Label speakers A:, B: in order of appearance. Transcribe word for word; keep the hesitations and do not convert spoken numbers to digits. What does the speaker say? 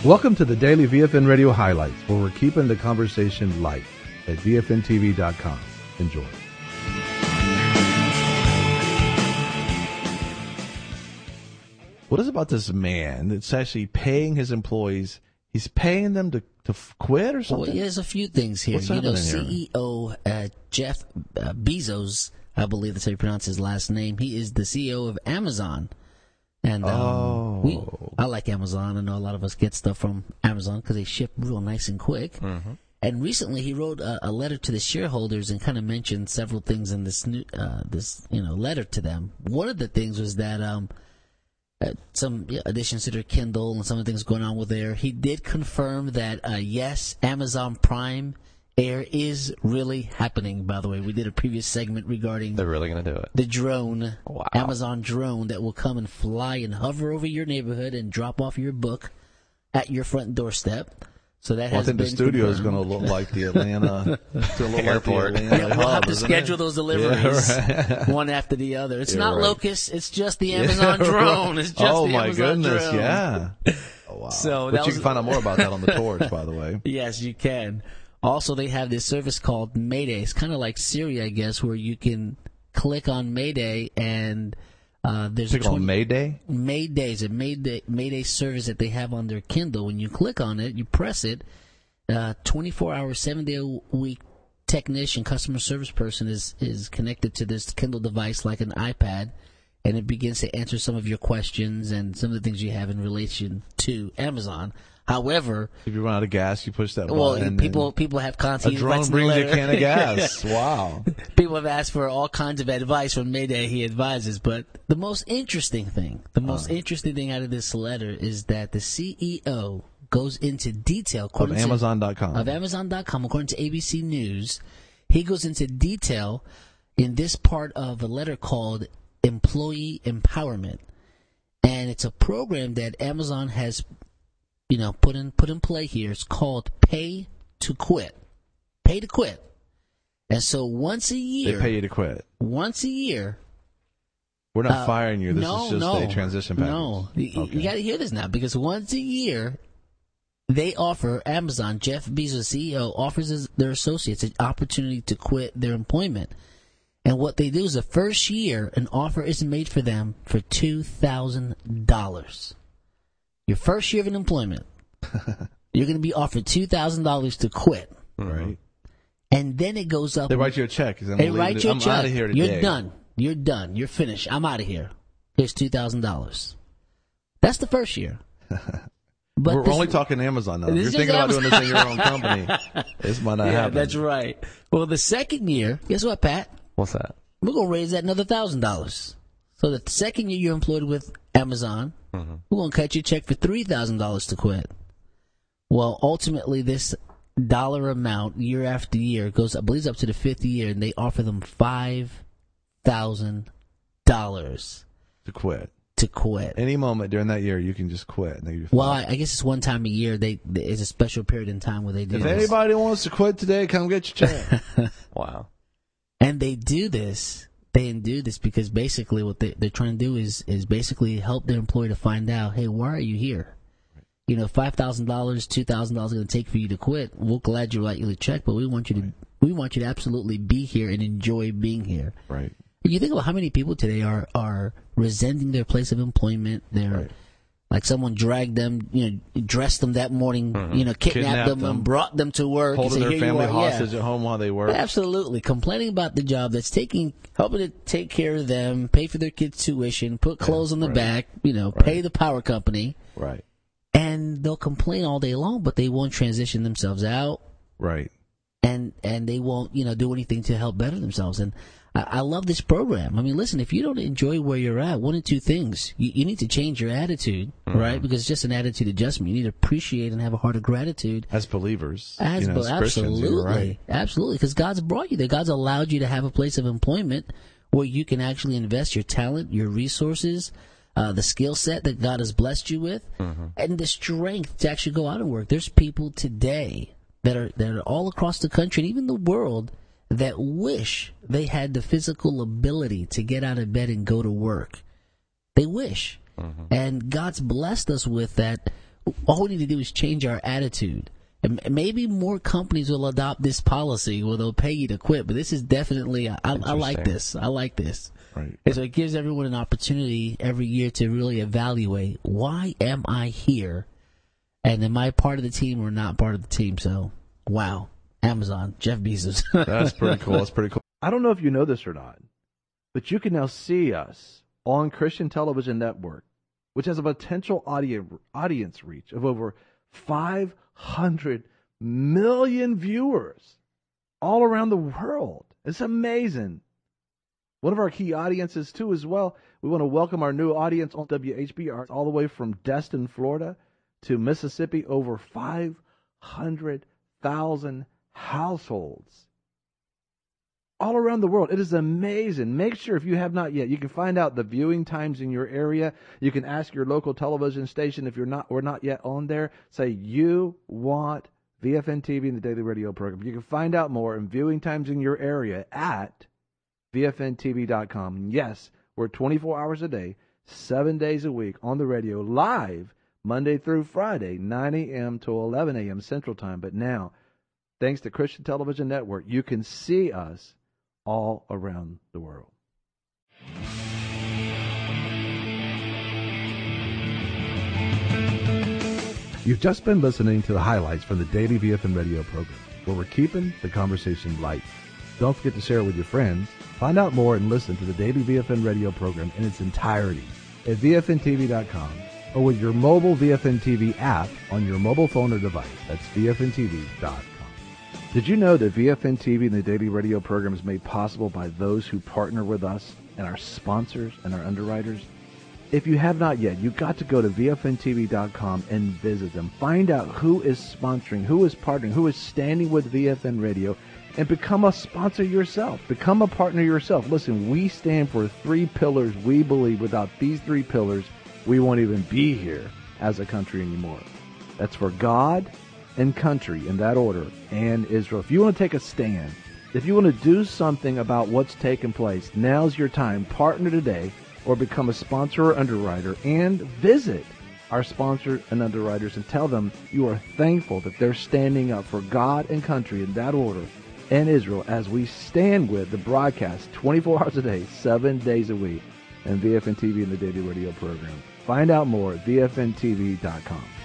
A: Welcome to the Daily V F N Radio Highlights, where we're keeping the conversation light at V F N T V dot com. Enjoy. What is about this man that's actually paying his employees? He's paying them to, to quit or something?
B: Well, there's a few things here.
A: What's
B: you know,
A: happening
B: C
A: here?
B: E O uh, Jeff uh, Bezos, I believe that's how you pronounce his last name. He is the C E O of Amazon. And um,
A: Oh.
B: we, I like Amazon. I know a lot of us get stuff from Amazon because they ship real nice and quick.
A: Mm-hmm.
B: And recently, he wrote a, a letter to the shareholders and kind of mentioned several things in this new, uh, this you know letter to them. One of the things was that um, uh, some yeah, additions to their Kindle and some of the things going on with there. He did confirm that uh, yes, Amazon Prime Air is really happening. By the way, we did a previous segment regarding
C: They're really going to do it.
B: the drone,
C: Wow.
B: Amazon drone that will come and fly and hover over your neighborhood and drop off your book at your front doorstep. So that
A: Well, I
B: has
A: think
B: been
A: the studio is
B: confirmed.
A: going to look like the Atlanta, it's gonna look
C: Airport.
A: Like the Atlanta
B: Yeah, we'll have
A: hub,
B: to
A: isn't
B: schedule
A: it?
B: those deliveries
A: Yeah, right.
B: one after the other. It's
A: You're
B: not
A: right.
B: Locust, it's just the Amazon drone. It's just
A: oh
B: the
A: my
B: Amazon
A: goodness,
B: drone.
A: yeah. Oh, wow.
B: So
A: but
B: that
A: you
B: was-
A: can find out more about that on the torch, by the way.
B: Yes, you can. Also, they have this service called Mayday. It's kind of like Siri, I guess, where you can click on Mayday and uh, there's
A: Click
B: a
A: on
B: twenty
A: Mayday.
B: Mayday is a Mayday Mayday service that they have on their Kindle. When you click on it, you press it. Uh, twenty-four hour, seven day a week technician, customer service person is is connected to this Kindle device like an iPad, and it begins to answer some of your questions and some of the things you have in relation to Amazon. However,
A: If you run out of gas, you push that
B: well,
A: button.
B: people
A: and
B: people have
A: a
B: content.
A: drone brings you a can of gas. Wow.
B: People have asked for all kinds of advice from Mayday. He advises, but the most interesting thing, the most
A: Uh.
B: interesting thing out of this letter is that the C E O goes into detail
A: Of
B: according to-
A: Amazon dot com.
B: of Amazon dot com, according to A B C News. He goes into detail in this part of a letter called Employee Empowerment, and it's a program that Amazon has, you know, put in put in play here. It's called Pay to Quit. Pay to Quit. And so once a
A: They
B: year,
A: pay you to quit.
B: once a year,
A: We're not
B: uh,
A: firing you. This
B: no,
A: is just
B: no,
A: a transition package.
B: No, you,
A: Okay.
B: got to hear this now because once a year, they offer Amazon. Jeff Bezos, C E O, offers his, their associates an opportunity to quit their employment. And what they do is the first year, an offer is made for them for two thousand dollars. Your first year of an employment, you're going to be offered two thousand dollars to quit.
A: Right.
B: And then it goes up.
A: They write you a check. I'm,
B: They
A: leaving
B: write
A: it-
B: you a
A: I'm
B: check.
A: out of here today.
B: You're done. You're done. You're finished. I'm out of here. Here's two thousand dollars. That's the first year. But
A: We're
B: this-
A: only talking Amazon now. If
B: This
A: you're
B: is
A: thinking about
B: Amazon.
A: doing this in your own company, this might not
B: Yeah,
A: happen.
B: that's right. Well, the second year, guess what, Pat?
C: What's that?
B: We're gonna raise that another thousand dollars. So the second year you're employed with Amazon,
C: Mm-hmm.
B: we're gonna cut you a check for three thousand dollars to quit. Well, ultimately, this dollar amount year after year goes, I believe, up to the fifth year, and they offer them five thousand dollars
A: To quit.
B: to quit.
A: Any moment during that year, you can just quit. And then you're
B: Well,
A: fine.
B: I, I guess it's one time a year. They, they it's a special period in time where they do
A: If
B: this.
A: anybody wants to quit today, come get your check.
C: Wow.
B: And they do this. They do this because basically what they, they're trying to do is is basically help their employee to find out, hey, why are you here? You know, five thousand dollars, two thousand dollars is going to take for you to quit. We're glad you write you the check, but we want you to we want you to absolutely be here and enjoy being here.
A: Right.
B: You think about how many people today are are resenting their place of employment. They're
A: Right.
B: like someone dragged them, you know, dressed them that morning, you know, kidnapped,
A: Kidnapped
B: them,
A: them.
B: and brought them to work. and
A: Holding
B: say,
A: their
B: "Here
A: family
B: you are." Yeah.
A: hostage at home while they work.
B: Absolutely. Complaining about the job that's taking, helping to take care of them, pay for their kids' tuition, put clothes on the
A: right.
B: back, you know,
A: Right.
B: pay the power company.
A: Right.
B: And they'll complain all day long, but they won't transition themselves out
A: Right.
B: and, and they won't, you know, do anything to help better themselves. And I, I love this program. I mean, listen, if you don't enjoy where you're at, one of two things. You, you need to change your attitude,
A: Mm-hmm.
B: right? Because it's just an attitude adjustment. You need to appreciate and have a heart of gratitude.
A: As believers.
B: As,
A: you know,
B: but
A: as Christians,
B: absolutely,
A: you're right.
B: absolutely, because God's brought you there. God's allowed you to have a place of employment where you can actually invest your talent, your resources, uh, the skill set that God has blessed you with,
A: Mm-hmm.
B: and the strength to actually go out and work. There's people today that are that are all across the country and even the world that wish they had the physical ability to get out of bed and go to work. They wish.
A: Mm-hmm.
B: And God's blessed us with that all we need to do is change our attitude. And maybe more companies will adopt this policy where they'll pay you to quit. But this is definitely, I, I like this. I like this.
A: Right.
B: And so it gives everyone an opportunity every year to really evaluate, why am I here? And am I part of the team or not part of the team? So, wow. Amazon, Jeff Bezos.
A: That's pretty cool. That's pretty cool.
C: I don't know if you know this or not, but you can now see us on Christian Television Network, which has a potential audience audience reach of over five hundred million viewers all around the world. It's amazing. One of our key audiences, too, as well. We want to welcome our new audience on W H B R all the way from Destin, Florida to Mississippi, over five hundred thousand households all around the world. It is amazing. Make sure, if you have not yet, you can find out the viewing times in your area. You can ask your local television station if you're not or not yet on there. Say you want V F N T V and the Daily Radio program. You can find out more and viewing times in your area at V F N T V dot com. Yes, we're twenty-four hours a day, seven days a week on the radio, live Monday through Friday, nine a.m. to eleven a.m. Central Time. But now, thanks to Christian Television Network, you can see us all around the world.
A: You've just been listening to the highlights from the Daily V F N Radio program, where we're keeping the conversation light. Don't forget to share it with your friends. Find out more and listen to the Daily V F N Radio program in its entirety at V F N T V dot com or with your mobile V F N T V app on your mobile phone or device. That's V F N T V dot com. Did you know that V F N T V and the Daily Radio program is made possible by those who partner with us and our sponsors and our underwriters? If you have not yet, you've got to go to V F N T V dot com and visit them. Find out who is sponsoring, who is partnering, who is standing with V F N Radio, and become a sponsor yourself. Become a partner yourself. Listen, we stand for three pillars. We believe without these three pillars, we won't even be here as a country anymore. That's for God and country, in that order, and Israel. If you want to take a stand, if you want to do something about what's taking place, now's your time. Partner today or become a sponsor or underwriter, and visit our sponsors and underwriters and tell them you are thankful that they're standing up for God and country, in that order, and Israel, as we stand with the broadcast twenty-four hours a day, seven days a week, and V F N T V and the Daily Radio program. Find out more at V F N T V dot com.